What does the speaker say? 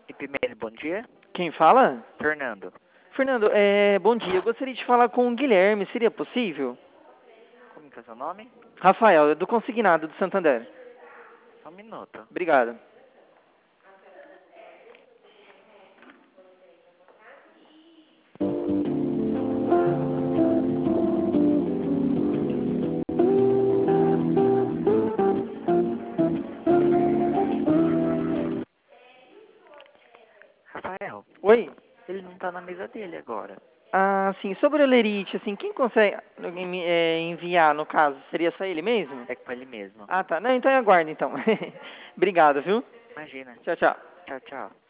Primeiro, bom dia. Quem fala? Fernando. Fernando, bom dia. Eu gostaria de falar com o Guilherme. Seria possível? Como que é seu nome? Rafael, do Consignado do Santander. Só um minuto. Obrigado. Rafael, Oi? ele não tá na mesa dele agora. Ah, sim. Sobre o Lerite, assim, quem consegue enviar, no caso? Seria só ele mesmo? É com ele mesmo. Ah, tá. Não, então aguardo, então. Obrigado, viu? Imagina. Tchau, tchau. Tchau, tchau.